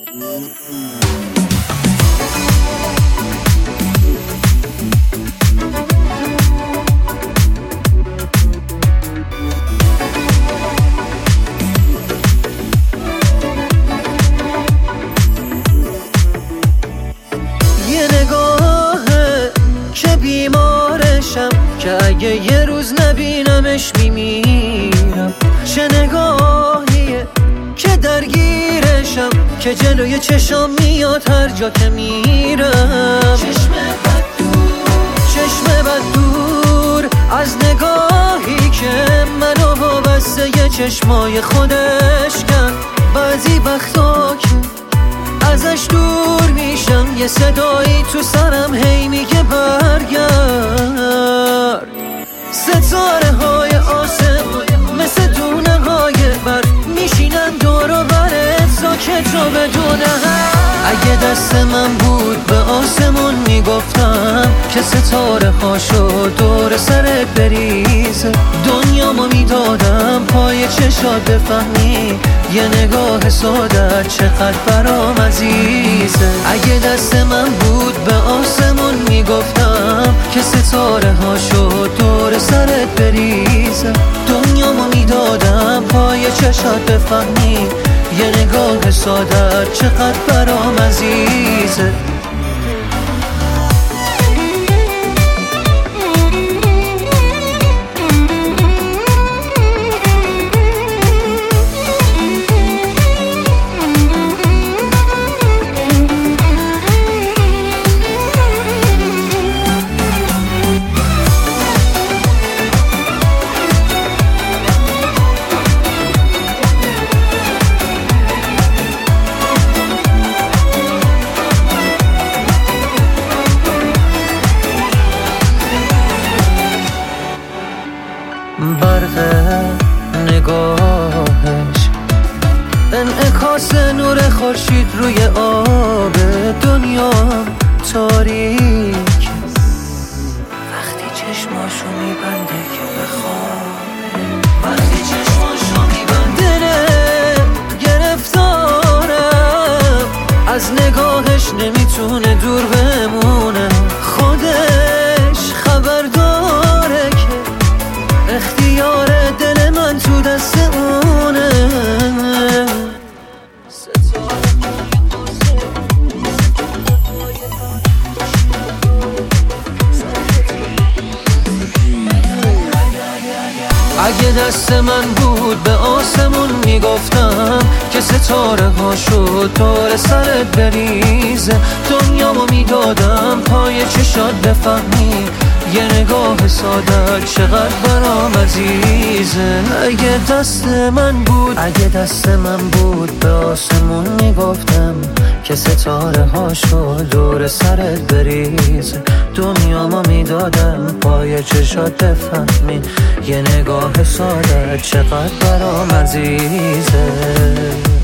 بیمارشم که اگه یه روز نبینمش میمیرم. چه نگاهیه که درگیرشم که جلوی چشام میاد هر جا که میرم. چشم بد دور از نگاهی که منو وابسته یه چشمای خودش کرد. بعضی وقتا که ازش دور میشم یه صدایی تو سرم هی میگه برگرد. ستاره های آسمون مثل دونه های برق میشینن دور و برت ساکت و بدون حرف. اگه دست من بود به آسمون میگفتم که ستاره هاشو دور سرت بریزه. دنیامو میدادم پای چشات بفهمی یه نگاه سادت چقدر برام عزیزه. اگه دست من بود به آسمون میگفتم که ستاره هاشو دور سرت بریزه. دنیامو میدادم پای چشات بفهمی یه نگاه سادت چقدر برام عزیزه. برق نگاهش انعکاس نور خورشید روی آب دنیا تاریک. وقتی چشماشو میبنده که بخوابه، وقتی چشماشو میبنده گرفتارم از نگاهش نمیتونه دور بمونه. خودش خبر داره که اختیار دل من تو دست اونه. اگه دست من بود به آسمون میگفتم که ستاره هاشو دور سرت بریزه. دنیامو میدادم پای چشات بفهمی یه نگاه ساده چقدر برام عزیزه. اگه دست من بود به آسمون میگفتم که ستاره هاشو دور سرت بریزه. دنیامو میدادم پای چشات بفهمی یه نگاه ساده چقدر برام عزیزه.